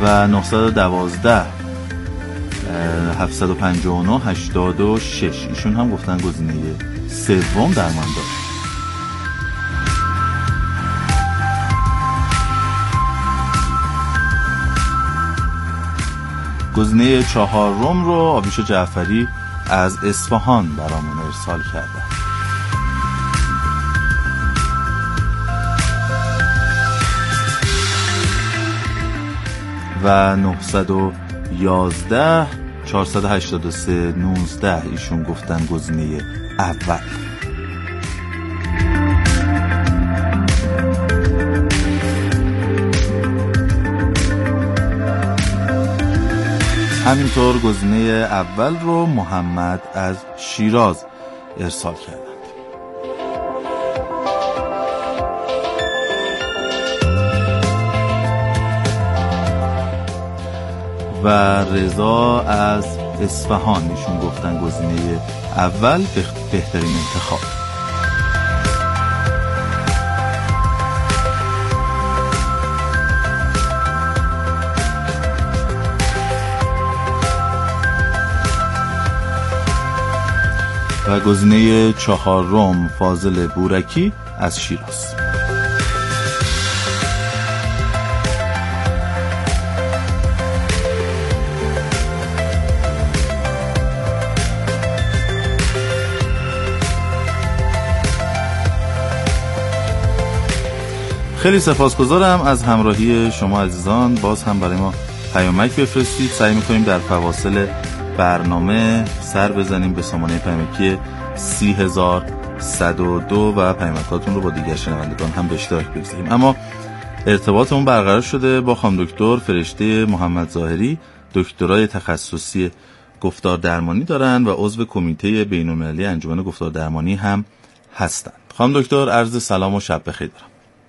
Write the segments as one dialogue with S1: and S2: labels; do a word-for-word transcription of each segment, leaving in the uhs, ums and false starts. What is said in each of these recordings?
S1: و نه یک دو هفت پنج نه هشت شش. ایشون هم گفتن گزینه سوم درمان داره. گزینه چهارم رو آبیش جعفری از اصفهان برامون ارسال کرده. و نه یک یک چهار هشت سه نوزده ایشون گفتن گزینه اول. همینطور گزینه اول رو محمد از شیراز ارسال کردند. و رضا از اصفهان ایشون گفتن گزینه اول بهترین انتخاب. و گزینه چهارم فاضل بورکی از شیراز. خیلی سپاسگزارم از همراهی شما عزیزان. باز هم برای ما پیامک بفرستید. سعی میکنیم در فواصل برنامه سر بزنیم به سامانه پیامکی سی هزار صد و دو و پیامکاتون رو با دیگر شنوندگان هم به اشتراک بگذاریم. اما ارتباطمون برقرار شده با خانم دکتر فرشته محمد ظاهری، دکترای تخصصی گفتار درمانی دارن و عضو کمیته بین‌المللی انجمن گفتار درمانی هم هستن. خانم دکتر عرض سلام و شب بخیر دارم.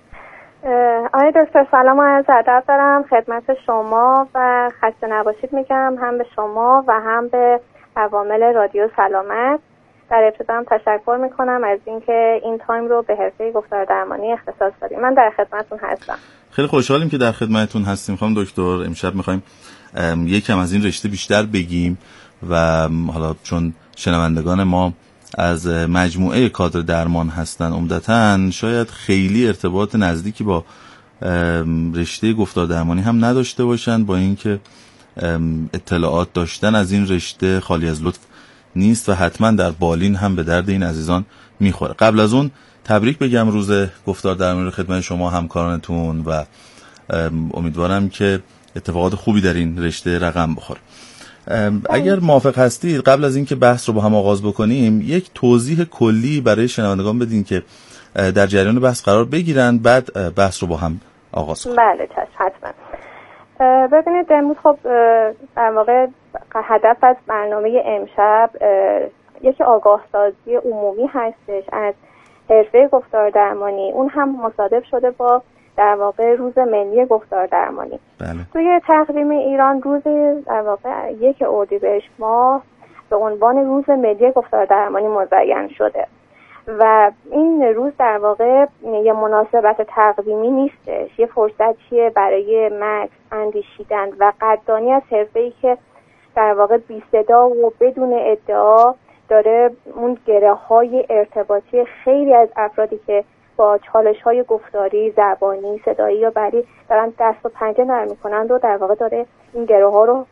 S2: آقای دکتر سلام و عرض ادب دارم خدمت شما و خسته نباشید میگم هم به شما و هم به عوامل رادیو سلامت. در ابتدا هم تشکر میکنم از اینکه این تایم رو به حرفه گفتار درمانی اختصاص دادیم. من در خدمتتون هستم.
S1: خیلی خوشحالیم که در خدمتتون هستیم خانم دکتر. امشب میخوایم یکم از این رشته بیشتر بگیم و حالا چون شنوندگان ما از مجموعه کادر درمان هستن عمدتاً شاید خیلی ارتباط نزدیکی با رشته گفتار درمانی هم نداشته باشن، با اینکه اطلاعات داشتن از این رشته خالی از لطف نیست و حتما در بالین هم به درد این عزیزان میخوره. قبل از اون تبریک بگم روز گفتار درمانی رو خدمت شما همکارانتون و امیدوارم که اتفاقات خوبی در این رشته رقم بخوره. اگر موافق هستید قبل از اینکه بحث رو با هم آغاز بکنیم یک توضیح کلی برای شنوندگان بدین که در جریان بحث قرار بگیرن، بعد بحث رو با هم آغاز کنیم.
S2: بله چشم حتما. ببینید امروز خب در واقع هدف از برنامه امشب یک آگاه سازی عمومی هستش از حرفه گفتار درمانی. اون هم مصادف شده با در واقع روز ملی گفتار درمانی.
S1: بله.
S2: توی تقویم ایران روز در واقع یک اردیبهشت ماه به عنوان روز ملی گفتار درمانی مزین شده و این روز در واقع یه مناسبت تقویمی نیستش، یه فرصتیه برای مکث، اندیشیدن و قدردانی از حرفه‌ای که در واقع بی صدا و بدون ادعا داره اون گره‌های ارتباطی خیلی از افرادی که با چالش‌های گفتاری، زبانی، صدایی یا بری دارن دست و پنجه نرم می‌کنن و در واقع داره این گره‌ها رو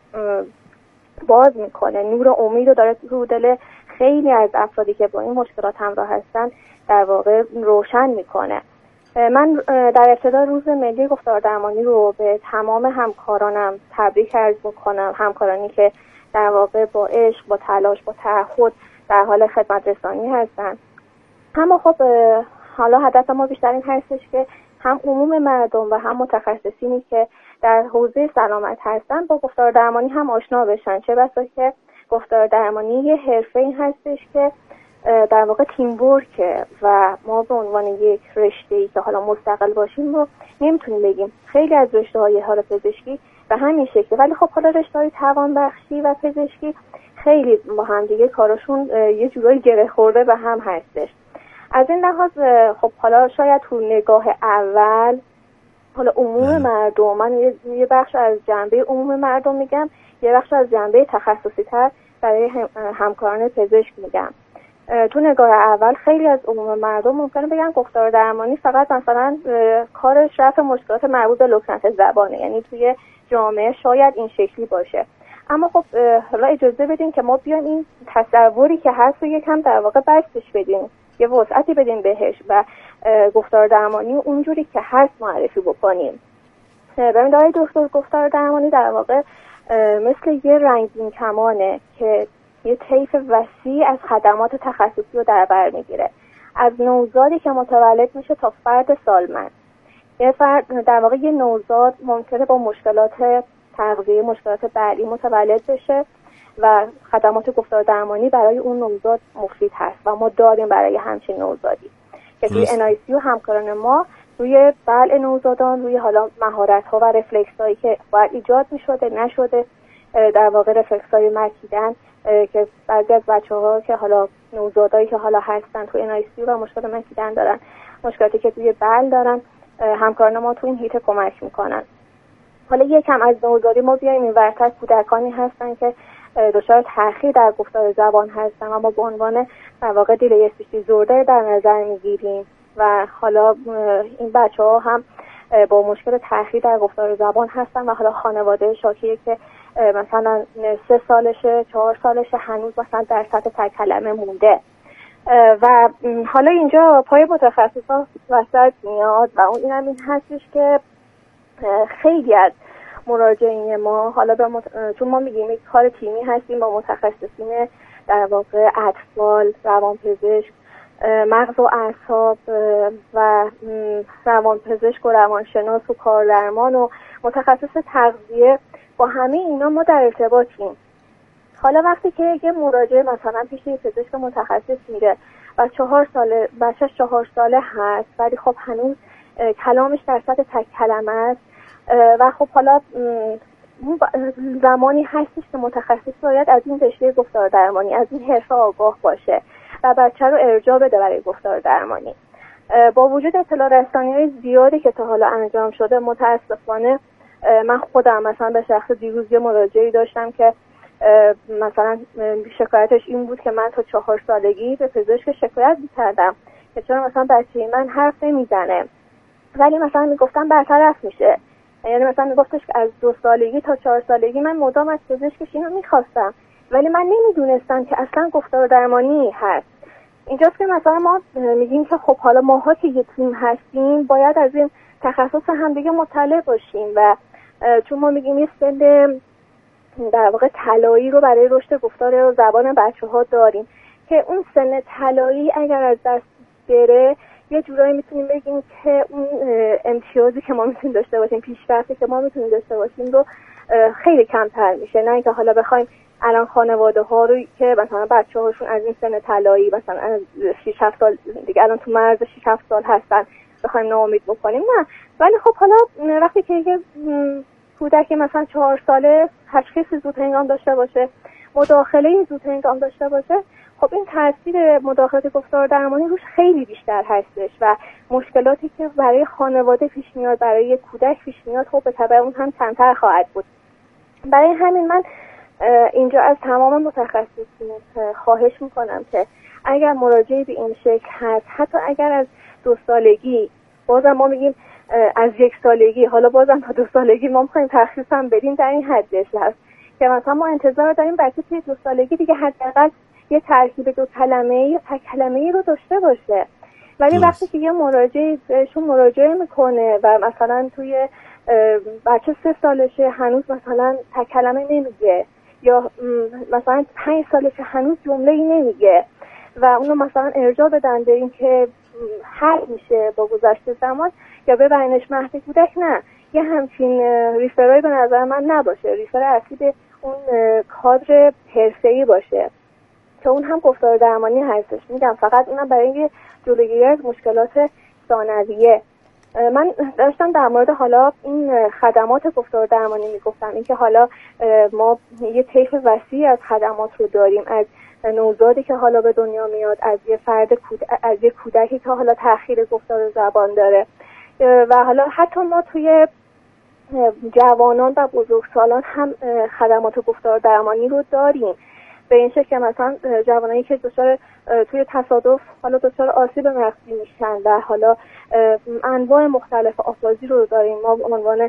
S2: باز می‌کنه، نور امید رو داره رو دل خیلی از افرادی که با این مشکلات همراه هستن در واقع روشن می‌کنه. من در ابتدا روز ملی گفتار درمانی رو به تمام همکارانم تبریک عرض می‌کنم، همکارانی که در واقع با عشق، با تلاش، با تعهد در حال خدمت رسانی هستن. اما خب حالا هدف ما بیشتر این هستش که هم عموم مردم و هم متخصصینی که در حوزه سلامت هستن با گفتار درمانی هم آشنا بشن، چه بسا که گفتار درمانی یه حرفه این هستش که در واقع تیم ورکه و ما به عنوان یک رشته‌ای که حالا مستقل باشیم رو نمیتونیم بگیم. خیلی از رشته‌های حالا پزشکی به همین شکل، ولی خب حالا رشته‌های توانبخشی و پزشکی خیلی با هم دیگه کارشون یه جورایی گره خورده به هم هستش. از این لحاظ خب حالا شاید تو نگاه اول حالا عموم مردم، من یه بخش از جنبه عموم مردم میگم، یه بخش از جنبه تخصصی تر برای همکاران پزشک میگم. تو نگاه اول خیلی از عموم مردم ممکنه بگن گفتار درمانی فقط مثلا کارش رفع مشکلات مربوط به لکنت زبانه، یعنی توی جامعه شاید این شکلی باشه. اما خب حالا اجازه بدین که ما بیایم این تصوری که هست رو یکم در واقع بستش بدیم، یه وسعتی بدیم بهش و گفتار درمانی اونجوری که هست معرفی بکنیم. ببینید آقای دکتر، گفتار درمانی در واقع مثل یه رنگین کمانه که یه طیف وسیع از خدمات تخصصی رو در بر میگیره، از نوزادی که متولد میشه تا فرد سالمند. یه فرد در واقع یه نوزاد ممکنه با مشکلات تغذیه، مشکلات بعدی متولد بشه و خدمات گفتار درمانی برای اون نوزاد مفید هست و ما داریم برای همچین نوزادی که توی ان آی سی یو همکاران ما روی بلع نوزادان، روی حالا مهارت‌ها و رفلکس‌هایی که باید ایجاد می‌شده نشده، در واقع رفلکس‌های مکیدن که بعضی از بچه‌ها که حالا نوزادایی که حالا هستن توی ان آی سی یو و مشکل مکیدن دارن، مشکلاتی که توی بلع دارن، همکاران ما تو این هیته کمک می‌کنن. حالا یکم از نوزادی ما بیایم این ورتر، کودکانی هستن که دچار تأخیر در گفتار زبان هستن و ما به عنوان در واقع دیلی اسپیچ دیسوردر در نظر میگیریم و حالا این بچه‌ها هم با مشکل تأخیر در گفتار زبان هستن و حالا خانواده شاکیه که مثلا سه سالشه، چهار سالشه، هنوز مثلا در سطح تک کلمه مونده و حالا اینجا پای متخصصا وسط میاد و اون اینم این هستش که خیلی از مراجعین ما حالا به مت... چون ما میگیم یک کار تیمی هستیم با متخصصین در واقع اطفال، روانپزشک، مغز و اعصاب و روانپزشک و روانشناس و کاردرمان و متخصص تغذیه، با همه اینا ما در ارتباطیم. حالا وقتی که یه مراجعه مثلا پیش یه پزشک متخصص میره و چهار ساله بچه‌ش چهار ساله هست ولی خب هنوز کلامش در سطح تک کلمه است و خب حالا زمانی هستش که متخصص باید از این رشته گفتار درمانی، از این حرفه آگاه باشه و بچه رو ارجاع بده برای گفتار درمانی. با وجود اطلاع رسانی‌های زیادی که تا حالا انجام شده، متاسفانه من خودم مثلا به شخص دیروز یه مراجعه‌ای داشتم که مثلا شکایتش این بود که من تا چهار سالگی به پزشک شکایت می‌کردم که چرا مثلا بچه من حرف نمیزنه، ولی مثلا میگفتم برطرف میشه. یعنی مثلا میگفتش که از دو سالگی تا چهار سالگی من مدام از پزشکش اینو میخواستم ولی من نمیدونستم که اصلا گفتار درمانی هست. اینجاست که مثلا ما میگیم که خب حالا ماها که یه تیم هستیم باید از این تخصص هم دیگه مطلع باشیم و چون ما میگیم یه سن در واقع طلایی رو برای رشد گفتار زبان بچه‌ها داریم که اون سن طلایی اگر از دست بره یه جورایی میتونیم بگیم که اون امتیازی که ما میتونیم داشته باشیم، پیشرفتی که ما میتونیم داشته باشیم رو خیلی کمتر میشه. نه اینکه حالا بخوایم الان خانواده ها رو که مثلا بچه هاشون از این سن طلایی مثلا از شش هفت سال دیگه الان تو مرز شش هفت سال هستن بخوایم ناامید بکنیم، نه. ولی خب حالا وقتی که یه کودکی مثلا چهار ساله تشخیص زود هنگام داشته باشه، مداخله زود هنگام داشته باشه، خب این تاثیر مداخلات گفتار درمانی روش خیلی بیشتر هستش و مشکلاتی که برای خانواده پیش میاد، برای کودک پیش میاد، خب به تبع اون هم کمتر خواهد بود. برای همین من اینجا از تمام متخصصین خواهش میکنم که اگر مراجعه به این شکل هست، حتی اگر از دو سالگی، بازم ما میگیم از یک سالگی، حالا بازم تا دو سالگی ما میخوایم تخصیص هم بدیم، در این حدش هست که مثلا ما انتظار داریم بچه توی دو سالگی دیگه حداقل یه ترکیب دو کلمه یا تک کلمه رو داشته باشه. ولی وقتی که یه مراجعه بهشون مراجعه میکنه و مثلا توی بچه سه سالشه هنوز مثلا تک کلمه نمیگه یا مثلا پنج سالشه هنوز جمله‌ای نمیگه و اونو مثلا ارجاع بدن به این که حل میشه با گذشت زمان یا ببرینش مهد کودک، نه، یه همچین ریفرایی به نظر من نباشه. ریفر اصلی به اون کادر حرفه‌ای باشه که اون هم گفتار درمانی هستش. میگم فقط اونم برای جلوگیری از مشکلات ثانویه. من داشتم در مورد حالا این خدمات گفتار درمانی میگفتم، این که حالا ما یه طیف وسیع از خدمات رو داریم، از نوزادی که حالا به دنیا میاد، از یه فرد کود... از یه کودکی که حالا تأخیر گفتار زبان داره، و حالا حتی ما توی جوانان و بزرگسالان هم خدمات گفتار درمانی رو داریم، به این شکل که مثلا جوانایی که دچار توی تصادف حالا دچار آسیب مغزی میشن و حالا انواع مختلف آفازی رو داریم. ما به عنوان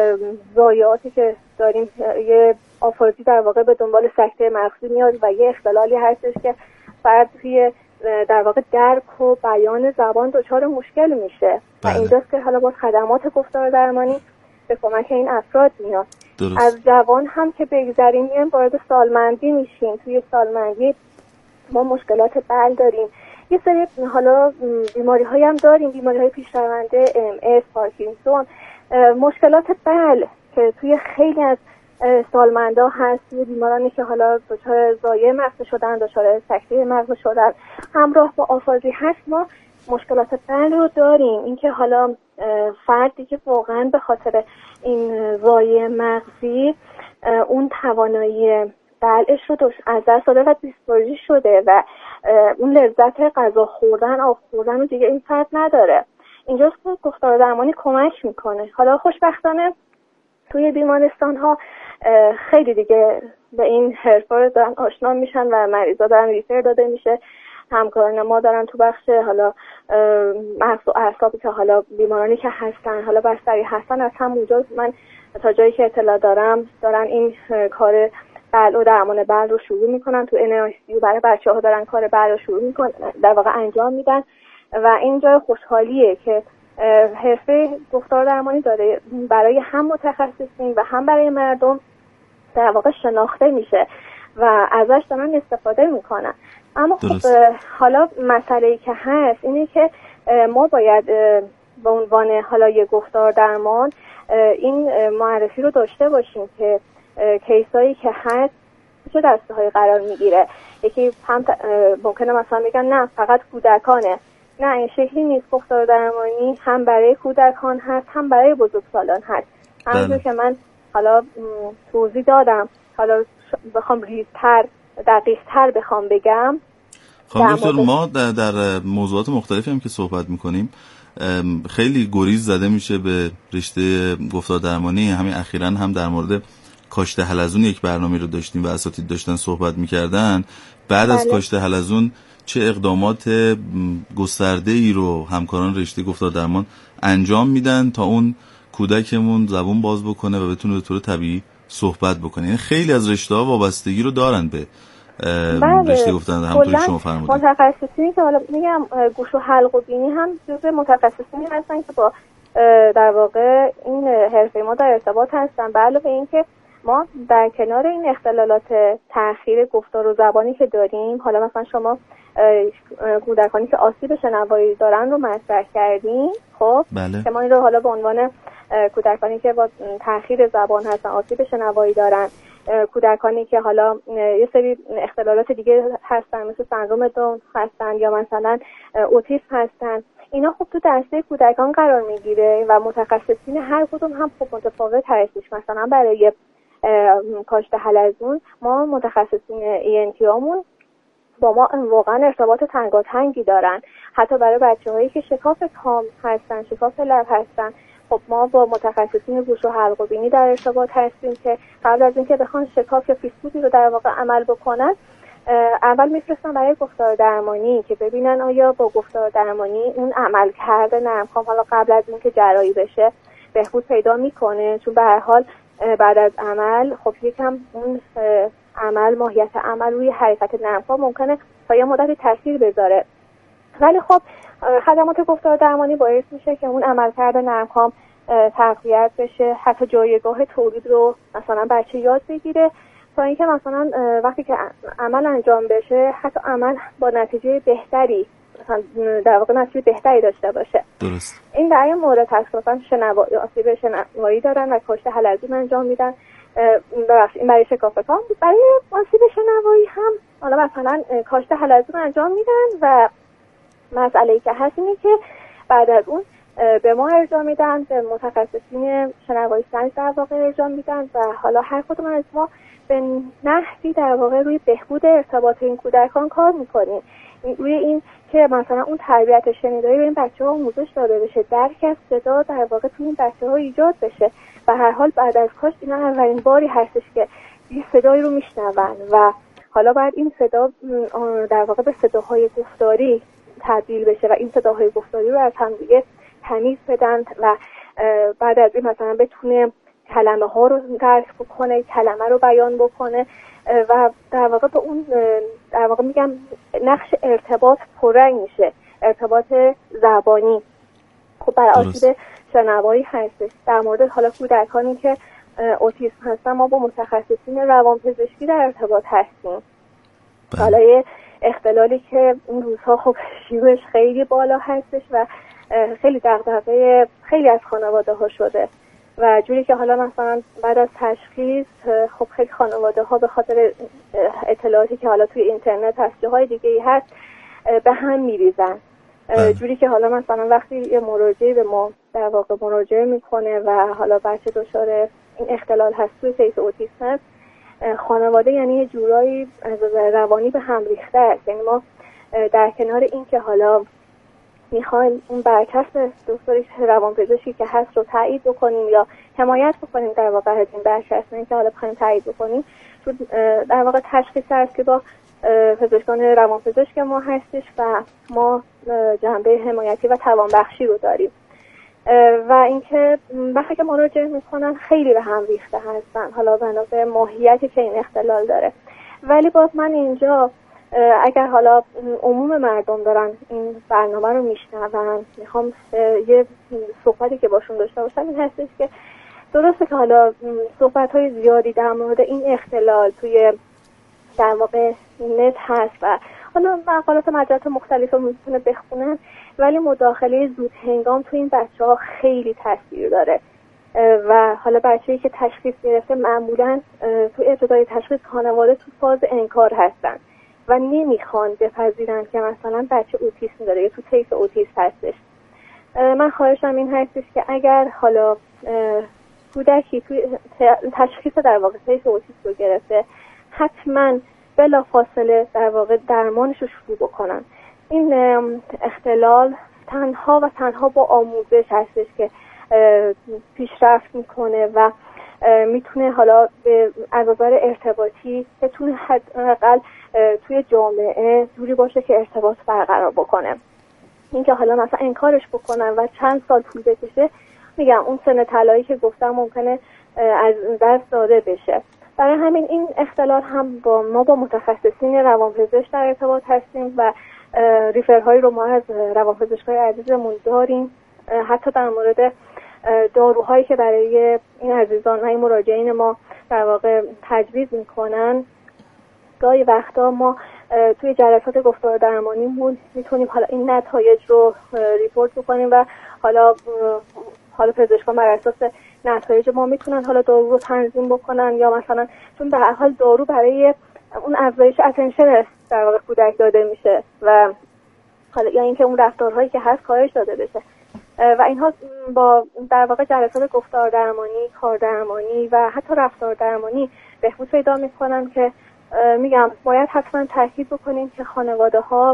S2: ضایعاتی که داریم یه آفازی در واقع به دنبال سکته مغزی میاد و یه اختلالی هستش که فرد توی در واقع درک و بیان زبان دچار مشکل میشه. بله. و اینجاست که حالا با خدمات گفتار درمانی به کمک این افراد میاد. درست. از جوان هم که بگذریم میایم وارد سالمندی میشیم. توی سالمندی ما مشکلات بل داریم، یه سری حالا بیماری هایی هم داریم، بیماری های پیشرونده ام اس، پارکینسون، مشکلات بل که توی خیلی از سالمندا هست، توی بیمارانی که حالا دچار ضایعه مغز شدن، دچار سکته مغز شدن همراه با آفازی هست. ما مشکلات بل رو داریم. اینکه حالا فردی که واقعا به خاطر این ضایعه مغزی اون توانایی بلعش رو از دست داده و دیسپارژی شده و اون لذت غذا خوردن، آب خوردن رو دیگه این فرد نداره. اینجاست که گفتار درمانی کمک میکنه. حالا خوشبختانه توی بیمارستان ها خیلی دیگه به این حرفا دارن آشنا میشن و مریضا دارن ریفر داده میشه. همکاران ما دارن تو بخش حالا مغز و اعصابی که حالا بیمارانی که هستن حالا بستری هستن، از همونجا من تا جایی که اطلاع دارم دارن این کار بل و درمان بل رو شروع میکنن. تو ان آی سی یو برای بچه‌ها دارن کار بل رو شروع میکنن، در واقع انجام میدن و این جای خوشحالیه که حرفه گفتار درمانی داره برای هم متخصصین و هم برای مردم در واقع شناخته میشه و ازش دارن استفاده میکنن. اما خب حالا مسئله‌ای که هست اینه که ما باید به عنوان حالا یه گفتار درمان این معرفی رو داشته باشیم که کیسایی که هست چه دسته‌های قرار میگیره. یکی هم ممکنه مثلا بگن نه فقط کودکانه، نه این شکلی نیست. گفتار درمانی هم برای کودکان هست هم برای بزرگسالان هست. همونطور که من حالا توضیح دادم، حالا بخوام ریزتر دقیق‌تر بخوام بگم،
S1: خانم دکتر ما در, در موضوعات مختلفی هم که صحبت میکنیم خیلی گریز زده میشه به رشته گفتار درمانی. همین اخیراً هم در مورد کاشت حلزون یک برنامه رو داشتیم و اساتید داشتن صحبت میکردن. بعد بله. از کاشت حلزون چه اقدامات گسترده ای رو همکاران رشته گفتار درمان انجام میدن تا اون کودکمون زبون باز بکنه و بتونه به طور طبیعی صحبت بکنه. یعنی خیلی از رشته‌ها وابستگی رو دارن به
S2: بله.
S1: رشته گفتن همونطوری شما فرمودید.
S2: متخصصینی که حالا میگم گوش و حلق و بینی هم جزء متخصصینی هستن که با در واقع این حرفه ما در ارتباط هستن. به علاوه اینکه ما در کنار این اختلالات تأخیر گفتار و زبانی که داریم، حالا مثلا شما کودکانی که آسیب شنوایی دارن رو مطرح کردیم، خب
S1: بله.
S2: که ما این رو حالا به عنوان کودکانی که با تأخیر زبان هستن، آسیب شنوایی دارن، کودکانی که حالا یه سری اختلالات دیگه هستن مثل سندرم داون هستن یا مثلا اوتیسم هستن، اینا خب تو دسته کودکان قرار میگیره و متخصصین هر کدوم هم خب متفاوت هستش. مثلا برای کاشت حلزون ما متخصصین ای ان تی هامون با ما واقعا ارتباط تنگاتنگی دارن. حتی برای بچه‌هایی که شکاف کام هستن، شکاف لب هستن، خب ما با متخصصین گوش و حلق و بینی در ارتباط هستیم که قبل از اینکه بخوان شکاف یا فیسبوکی رو در واقع عمل بکنن، اول میفرستن برای گفتار درمانی که ببینن آیا با گفتار درمانی اون عمل کرده نرم‌کام حالا قبل از اینکه جراحی بشه بهبود پیدا میکنه. چون به هر حال بعد از عمل خب یکم اون عمل ماهیت عمل روی حرکت نرم‌کام ممکنه تا یه مدتی تاثیر بذاره، ولی خب خدمات گفتار درمانی باعث میشه که اون عملکرد نرم‌کام تقویت بشه، حتی جایگاه تولید رو مثلا بچه یاد بگیره تا اینکه مثلا وقتی که عمل انجام بشه حتی عمل با نتیجه بهتری مثلا در واقع نتیجه بهتری داشته باشه.
S1: درست.
S2: این در این مورد تصادفاً شنوایی آسیب شنوایی دارن و کاشت حلزون انجام میدن. ببخشید این برای شکاف کام. برای آسیب شنوایی هم حالا مثلا کاشت حلزون انجام میدن و مسئله‌ای که هست اینه که بعد از اون به ما ارجاع میدن، به متخصصین شنوایی سنج در واقع ارجاع میدن و حالا هر کدوم از ما به نحوی در واقع روی بهبود ارتباط این کودکان کار میکنیم. روی این که مثلا اون تربیت شنیداری به این بچه‌ها آموزش داده بشه، درک از صدا در واقع توی این بچه‌ها ایجاد بشه. به هر حال بعد از کاش اینا اولین باری هستش که یه صدایی رو میشنون و حالا باید این صدا در واقع به صداهای گفتاری تبدیل بشه و این صداهای گفتاری رو از هم دیگه تمیز بدن و بعد از این مثلا بتونه کلمه ها رو درک بکنه، کلمه رو بیان بکنه و در واقع به اون در واقع میگم نقش ارتباط پررنگ میشه، ارتباط زبانی. خب برای آسیب شنوایی هستش. در مورد حالا کودکانی که اوتیسم هستن ما با متخصصین روانپزشکی در ارتباط هستیم. حالا یه اختلالی که این روزها خب شیوعش خیلی بالا هستش و خیلی دغدغه خیلی از خانواده ها شده و جوری که حالا مثلا بعد از تشخیص خب خیلی خانواده ها به خاطر اطلاعاتی که حالا توی اینترنت هست جاهای دیگه ای هست به هم میریزن. جوری که حالا مثلا وقتی یه مراجعه به ما در واقع مراجعه میکنه و حالا بچه دچار این اختلال هست توی طیف اوتیسم هست، خانواده یعنی یه جورایی از روانی به هم ریخته است. یعنی ما در کنار این که حالا میخوایم اون برچسب دکتری روانپزشکی که هست رو تایید بکنیم یا حمایت بکنیم در واقع از این برچسب، این که حالا بخوایم تایید بکنیم، چون در واقع تشخیص هست که با پزشکان روانپزشک ما هستش و ما جنبه حمایتی و توانبخشی رو داریم و اینکه وقتی که مراجعه میکنن خیلی به هم ریخته هستن، حالا بنا به ماهیتی که این اختلال داره. ولی باز من اینجا اگر حالا عموم مردم دارن این برنامه رو میشنون، میخوام یه صحبتی که باشون داشته باشم این هستش که درسته که حالا صحبت‌های زیادی در مورد این اختلال توی در واقع نت هست و حالا مقالات مجلات مختلف رو میتونه بخونن، ولی مداخله زود هنگام توی این بچه ها خیلی تاثیر داره و حالا بچه‌ای که تشخیص گرفته معمولاً توی ابتدای تشخیص خانواده تو فاز انکار هستن و نمیخوان بپذیرن که مثلا بچه اوتیسم داره یا تو طیف اوتیسم هستش. من خواهشم این هستش که اگر حالا کودکی توی تشخیص در واقع طیف اوتیسم رو گرفته، حتما بلا فاصله در واقع درمانش رو شروع بکنن. این اختلال تنها و تنها با آموزش هستش که پیشرفت میکنه و میتونه حالا از نظر ارتباطی بتونه حداقل توی جامعه جوری باشه که ارتباط برقرار بکنه. اینکه حالا مثلا انکارش بکنن و چند سال طول بکشه، میگم اون سن طلایی که گفتم ممکنه از دست داده بشه. برای همین این اختلال هم با ما با متخصصین روانپزشک در ارتباط هستیم و ریفرهایی رو ما از روانپزشکای عزیزمون داریم، حتی در مورد داروهایی که برای این عزیزان و این مراجعین ما در واقع تجویز میکنن. گاهی وقتا ما توی جلسات گفتار درمانیمون میتونیم حالا این نتایج رو ریپورت بکنیم و حالا حالا پزشکان بر اساس نتایج ما میتونن حالا دارو رو تنظیم بکنن یا مثلا چون به هر حال دارو برای اون افزایش اتنشن در واقع کودک داده میشه و حالا یا اینکه اون رفتارهایی که هست کاهش داده بشه و اینها با در واقع جلسات گفتار درمانی، کار درمانی و حتی رفتار درمانی بهبود پیدا میکنن که میگم باید حتما تاکید بکنیم که خانواده ها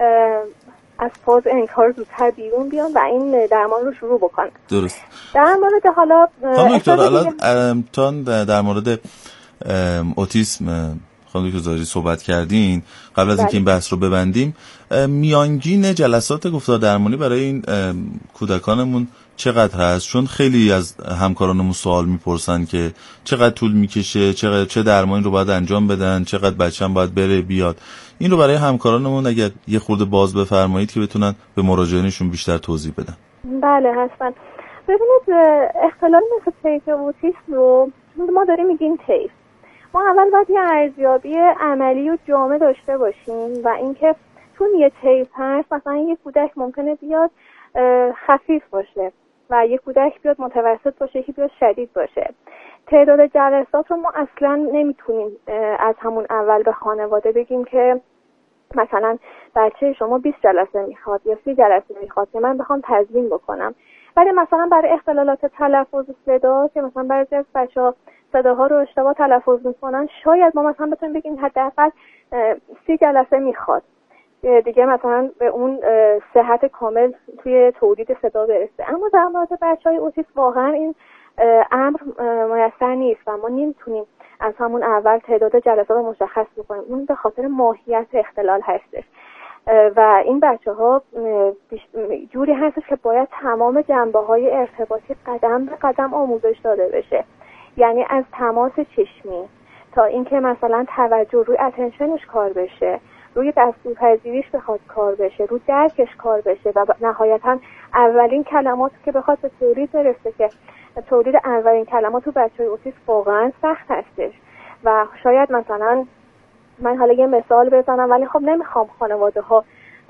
S2: از فاز انکار زودتر بیرون بیان و این درمان رو شروع بکنن.
S1: درست.
S2: در مورد حالا
S1: خانم دکتر الان تا در مورد اوتیسم خانم دکتر زاهدی صحبت کردین، قبل از اینکه این بحث رو ببندیم، میانگین جلسات گفتار درمانی برای این کودکانمون چقدر هست؟ چون خیلی از همکارانمون سوال میپرسن که چقدر طول میکشه، چقدر چه درمانی رو باید انجام بدن، چقدر بچه‌م باید بره بیاد. این رو برای همکارانمون اگر یه خورده باز بفرمایید که بتونن به مراجعینشون بیشتر توضیح بدن.
S2: بله حتما. ببینید اختلال مثل طیف اوتیسم رو ما داریم میگیم طیف. ما اول باید یه ارزیابی عملی و جامع داشته باشیم و اینکه چون یه طیف هست، مثلا یه کودک ممکنه بیاد خفیف باشه و یه کودک بیاد متوسط باشه، یکی بیاد شدید باشه. تعداد جلسات رو ما اصلا نمیتونیم از همون اول به خانواده بگیم که مثلا بچه شما بیست جلسه میخواد یا سی جلسه میخواد که من بخوام تضمین بکنم. ولی مثلا برای اختلالات تلفظ صدا که مثلا بعضی از بچه‌ها صداها رو اشتباه تلفظ میکنن، شاید ما مثلا بتونیم بگیم حداقل سی جلسه میخواد. دیگه مثلا به اون صحت کامل توی تولید صدا برسه. اما در مورد بچهای اوتیسم واقعا این امر میسر نیست و ما نمیتونیم از همون اول تعداد جلسات رو مشخص بکنیم. اون به خاطر ماهیت اختلال هستش و این بچه ها جوری هستش که باید تمام جنبه های ارتباطی قدم به قدم آموزش داده بشه، یعنی از تماس چشمی تا اینکه مثلا توجه روی اتنشنش کار بشه، روی دستورپذیریش بخواد کار بشه، روی درکش کار بشه و نهایتا اولین کلمات که بخواد به تولید برسه که تولید اولین کلمات تو بچه‌های اوتیسم واقعا سخت هستش. و شاید مثلا من حالا یه مثال بزنم، ولی خب نمیخوام خانواده ها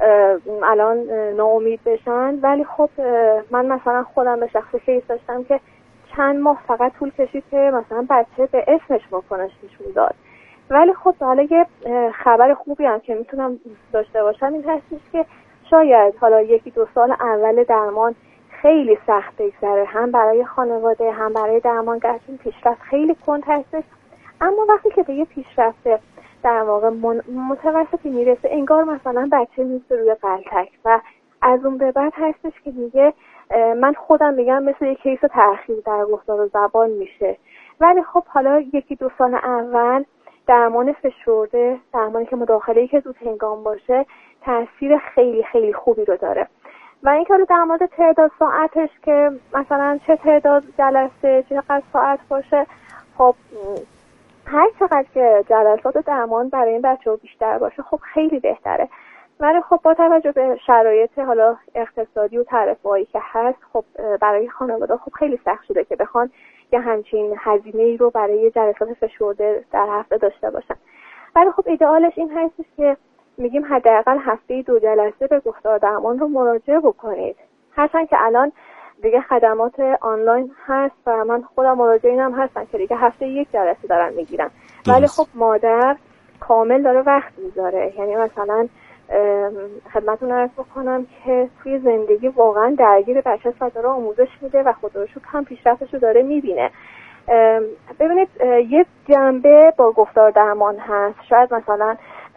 S2: الان ناامید بشن، ولی خب من مثلا خودم به شخص کیس داشتم که چند ماه فقط طول کشید که مثلا بچه به اسمش واکنش نشون داد. ولی خب حالا یه خبر خوبی هم که میتونم داشته باشم این هستش که شاید حالا یکی دو سال اول درمان خیلی سخت بگذره، هم برای خانواده هم برای درمانگر، چون پیشرفت خیلی کند هستش. اما وقتی که به یه پیشرفت در واقع متوسطی میرسه، انگار مثلا بچه میرسه روی غلطک و از اون به بعد هستش که دیگه من خودم میگم مثل یک کیس تأخیر در گفتار و زبان میشه. ولی خب حالا یکی دو سال اول درمان فشرده، درمانی که مداخله‌ای که زود هنگام باشه، تاثیر خیلی خیلی خوبی رو داره. و این کارو در مورد تعداد ساعتش که مثلا چه تعداد جلسه چقدر ساعت باشه، خب هر چقدر که جلسات درمان برای این بچه‌ها بیشتر باشه خب خیلی بهتره. ولی خب با توجه به شرایط حالا اقتصادی و تعرفه‌ای که هست، خب برای خانواده خب خیلی سخت شده که بخوان یه همچین هزینه‌ای رو برای جلسات فشرده در هفته داشته باشن. ولی خب ایدئالش این هستش که میگیم حداقل هفته دو جلسه به گفتار درمان رو مراجعه بکنید. هرچند که الان دیگه خدمات آنلاین هست و من خودم مراجعینم هم هستن که دیگه هفته یک جلسه دارن میگیرن، ولی خب مادر کامل داره وقت میذاره. یعنی مثلا خدمتتون عرض بکنم که توی زندگی واقعا درگیر بچه و داره آموزش میده و خدا رو شکر هم پیشرفتش رو داره میبینه. ببینید یه جنبه با گفتار درمان هست، شاید مثلا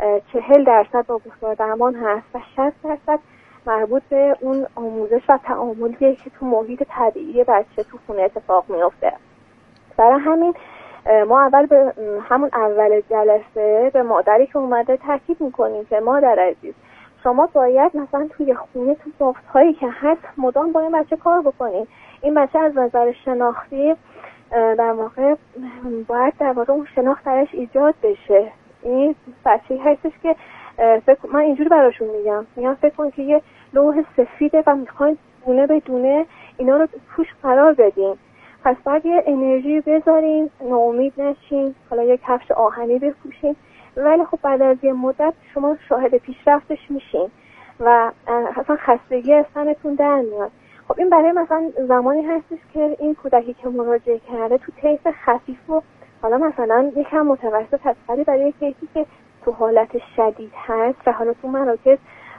S2: چهل درصد با گفتار درمان هست و شصت درصد مربوط به اون آموزش و تعاملیه که تو محیط طبیعی بچه تو خونه اتفاق میفته. برای همین ما اول به همون اول جلسه به مادری که اومده تاکید میکنیم که مادر عزیز شما باید مثلا توی خونه تو بافت‌هایی که هست مدام با این بچه کار بکنین. این بچه از نظر شناختی در واقع باید در واقع اون شناخت درش ایجاد بشه. این بچه‌ای هستش که فکر من اینجوری براشون میگم میگم فکر کن که یه لوح سفیده و میخواین دونه به دونه اینا رو توش قرار بدین، پس باید یه انرژی بذارین، ناامید نشین، حالا یک کفش آهنی بپوشین، ولی خب بعد از یه مدت شما شاهد پیشرفتش میشین و اصلا خستگی از تنتون در میاد. خب این برای مثلا زمانی هستش که این کودکی که مراجعه کرده تو طیف خفیف و حالا مثلا یکم متوسط هست، ولی برای کیسی که تو حالت شدید هست و حالا تو مراکز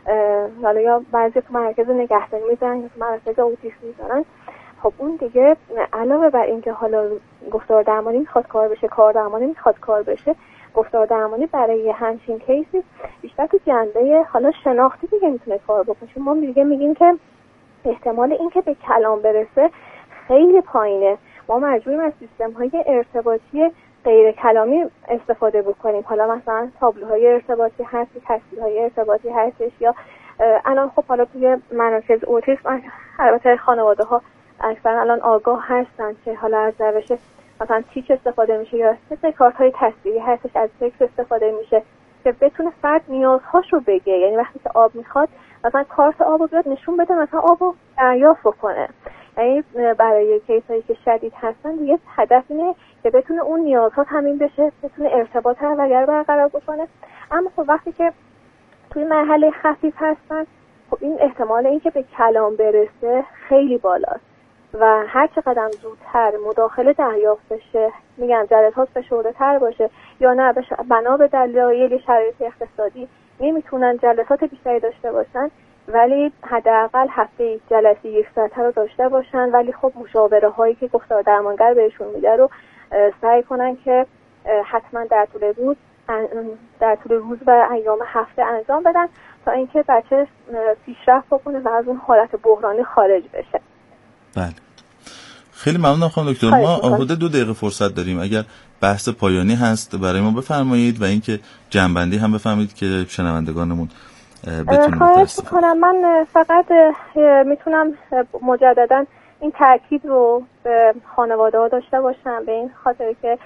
S2: حالا یا بعضی تو مرکز نگهداری میذارن یا تو مراکز اوتیسم میذارن، خب اون دیگه علاوه بر اینکه حالا گفتار درمانی میخواد کار بشه، کار درمانی میخواد کار بشه، گفتار درمانی برای همچین کیسی بیشتر تو جنبه حالا شناختی دیگه میتونه کار بکنه. ما دیگه میگیم که احتمال اینکه به کلام برسه خیلی پایینه. ما مجبوریم از سیستم‌های ارتباطی غیر کلامی استفاده بکنیم. حالا مثلا تابلوهای ارتباطی هست، تصویرهای ارتباطی هستش، یا الان خب حالا توی مراکز اوتیسم البته خانواده ها اکثر الان آگاه هستن که حالا از روش مثلا تیچ استفاده میشه یا مثل کارت‌های تصویری هستش، از تکست استفاده میشه که بتونه فرد نیازهاشو بگه. یعنی وقتی که آب میخواد مثلا کارت آبو بیاد نشون بده، مثلا آبو دریافت کنه. یعنی برای کیسایی که شدید هستن دیگه هدف اینه که بتونه اون نیازها تامین بشه، بتونه ارتباط اولیه برقرار بکنه. اما خب وقتی که توی مرحله خفیف هستن، خب این احتمال اینکه به کلام برسه خیلی بالاست و هر چقدر زودتر مداخله دریافت بشه، میگم جلسات فشرده تر باشه یا نه بنا به دلایل شرایط اقتصادی نمیتونن جلسات بیشتری داشته باشن، ولی حداقل هفته جلسه یک ساعته رو داشته باشن، ولی خب مشاوره هایی که گفتار درمانگر بهشون میده رو سعی کنن که حتما در طول روز در طول روز و ایام هفته انجام بدن تا اینکه بچه پیشرفت بکنه و از اون حالت بحرانی خارج بشه.
S1: بله خیلی ممنونم خانم دکتر. ما حدود دو دقیقه فرصت داریم، اگر بحث پایانی هست برای ما بفرمایید و اینکه جنبندی هم بفرمایید که شنوندگانمون بتونن.
S2: خواهش میکنم. من فقط میتونم مجددا این تاکید رو به خانواده ها داشته باشم به این خاطر که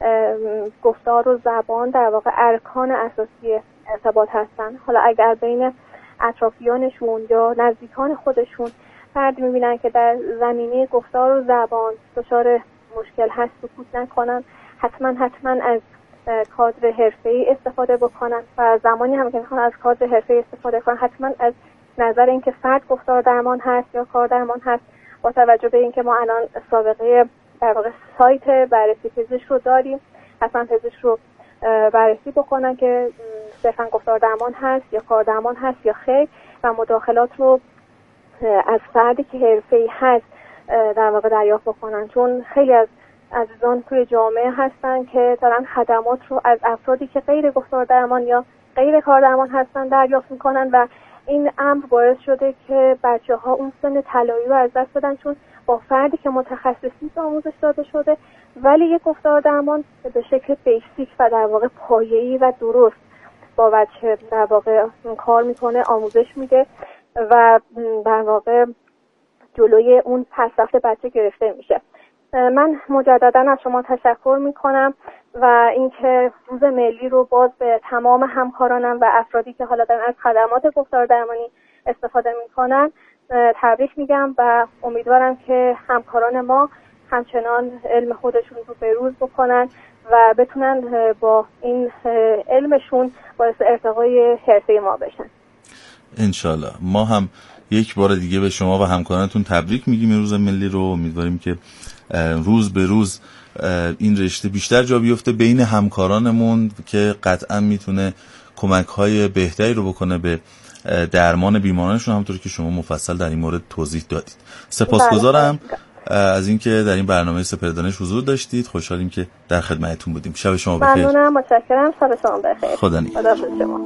S2: گفتار و زبان در واقع ارکان اساسی ارتباط هستن. حالا اگر بین اطرافیانشون یا نزدیکان خودشون فردی میبینن که در زمینه گفتار و زبان دچار مشکل هست، سکوت نکنن، حتما حتما از کادر حرفه‌ای استفاده بکنن و زمانی هم که میخوان از کادر حرفه‌ای استفاده کنن حتما از نظر اینکه فرد گفتار درمان هست یا کار درمان هست با توجه به اینکه ما الان سابقه در واقع سایت بررسی پزشک رو داریم، حتما پزشک رو بررسی بکنن که صرفا گفتار درمان هست یا کار درمان هست یا خیر و مداخلات رو از فردی که حرفه‌ای هست در واقع دریافت بکنن، چون خیلی از عزیزان توی جامعه هستن که دارن خدمات رو از افرادی که غیر گفتار درمان یا غیر کار درمان هستن دریافت میکنن و این امر باعث شده که بچه‌ها اون سن طلایی رو از دست بدن، چون با فردی که متخصص نیست آموزش داده شده ولی یک گفتار درمان به شکل بیسیک و در واقع پایه‌ای و درست با بچه در واقع کار میکنه، آموزش میده و در واقع جلوی اون پیشرفت بچه گرفته میشه. من مجددا از شما تشکر میکنم و اینکه روز ملی رو باز به تمام همکارانم و افرادی که حالا دارن از خدمات گفتار درمانی استفاده میکنن تبریک میگم و امیدوارم که همکاران ما همچنان علم خودشون رو بروز بکنن و بتونن با این علمشون باعث ارتقای حرفه ما بشن.
S1: انشالله. ما هم یک بار دیگه به شما و همکارانتون تبریک میگیم روز ملی رو. امیدواریم که روز به روز این رشته بیشتر جا بیفته بین همکارانمون که قطعا میتونه کمک‌های بهتری رو بکنه به درمان بیمارانشون، همونطور که شما مفصل در این مورد توضیح دادید. سپاسگزارم از اینکه در این برنامه سپهر دانش حضور داشتید. خوشحالیم که در خدمتتون بودیم. شب شما بخیر.
S2: ممنونم، متشکرم. شب شما بخیر.
S1: خدا نگهدار.
S2: خدا شما.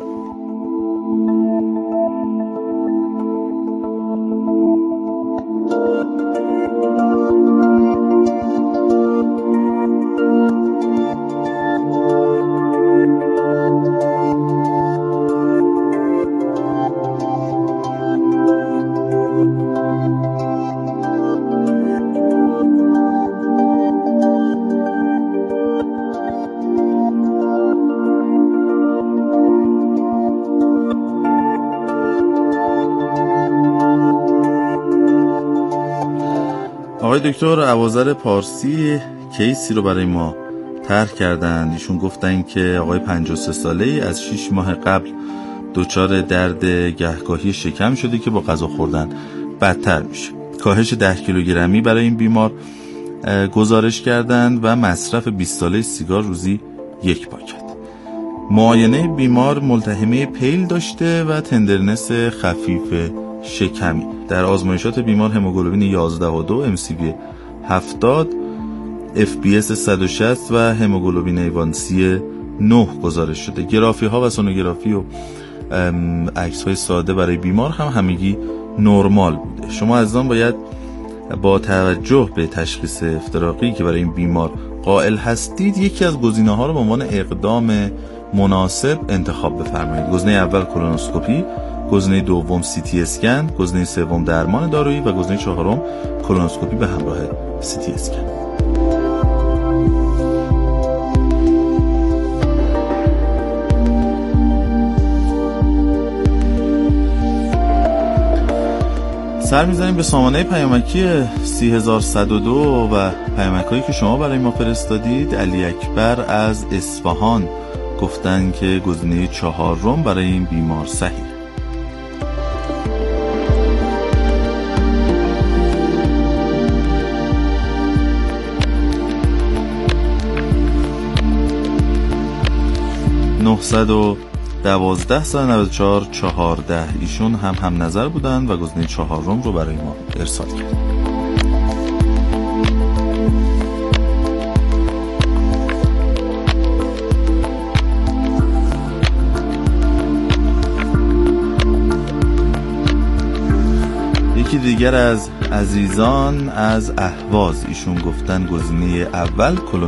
S1: آقای دکتر اوازر پارسی کیسی رو برای ما طرح کردن. ایشون گفتن که آقای پنجاه و سه ساله‌ای از شش ماه قبل دچار درد گهگاهی شکم شده که با غذا خوردن بدتر میشه. کاهش ده کیلوگرمی برای این بیمار گزارش کردند و مصرف بیست ساله سیگار روزی یک پاکت. معاینه بیمار ملتهمه پیل داشته و تندرنس خفیف شکمی. در آزمایشات بیمار هموگلوبین یازده و دو، ام سی وی هفتاد، اف پی اس صد و شصت و هموگلوبین ایوانسی نه گزارش شده. گرافی ها و سونوگرافی و عکس های ساده برای بیمار هم همگی نرمال بوده. شما عزیزان باید با توجه به تشخیص افتراقی که برای این بیمار قائل هستید یکی از گزینه‌ها رو به عنوان اقدام مناسب انتخاب بفرمایید. گزینه اول کولونوسکوپی، گزینه دوم سی تی اسکن، گزینه سوم درمان دارویی و گزینه چهارم کولونوسکوپی به همراه سی تی اسکن. سر میزنیم به سامانه پیامکی سی هزار و صد و دو و پیامک‌هایی که شما برای ما فرستادید. علی اکبر از اصفهان گفتن که گزینه چهارم برای این بیمار صحیح. نهصد و دوازده صد و نود و چهار چهارده ایشون هم هم نظر بودن و گزینه چهارم رو برای ما ارسال کرد. دیگر از عزیزان از اهواز، ایشون گفتن گزینه اول